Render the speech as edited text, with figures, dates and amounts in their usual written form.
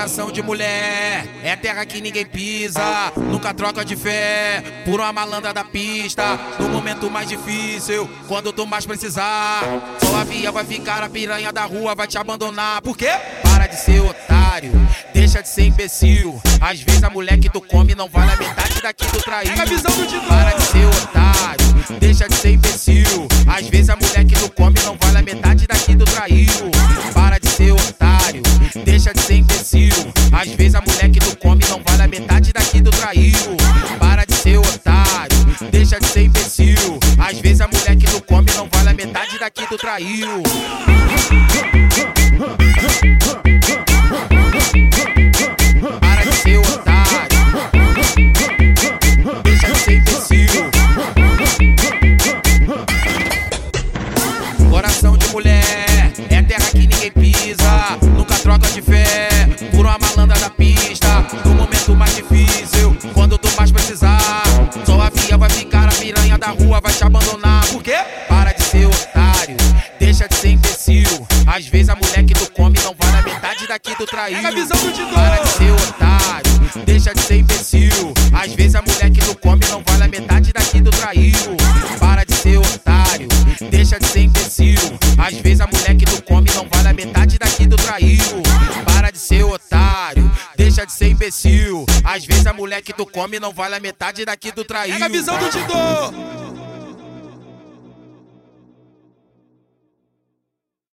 Coração de mulher é terra que ninguém pisa. Nunca troca de fé por uma malandra da pista. No momento mais difícil, quando tu mais precisar, só a via vai ficar, a piranha da rua vai te abandonar. Por quê? Para de ser otário, deixa de ser imbecil. Às vezes a mulher que tu come não vale a metade da que tu traiu. Para de ser otário, deixa de ser imbecil. Às vezes a mulher que tu come não vale a metade da que tu traiu. Para de ser otário, deixa de ser imbecil. Às vezes a mulher que tu come não vale a metade da que tu traiu. Para de ser otário, deixa de ser imbecil. Às vezes a mulher que tu come não vale a metade da que tu traiu. Para de ser otário, deixa de ser imbecil. Coração de mulher é terra que ninguém pisa. Nunca troca de fé por uma malandra da pista. No momento mais difícil, quando tu mais precisar, só a via vai ficar, a piranha da rua vai te abandonar. Por quê? Para de ser otário, deixa de ser imbecil. Às vezes a mulher que tu come não vale a metade da que tu traiu. Para de ser otário, deixa de ser imbecil. Às vezes a mulher que tu come não vale a metade da que tu traiu. Para de ser otário, deixa de ser imbecil. Às vezes a mulher que tu come não vale a metade da que tu traiu. Para de ser otário, deixa de ser imbecil. Às vezes a mulher que tu come não vale a metade da que tu traiu. É a visão do Tidô.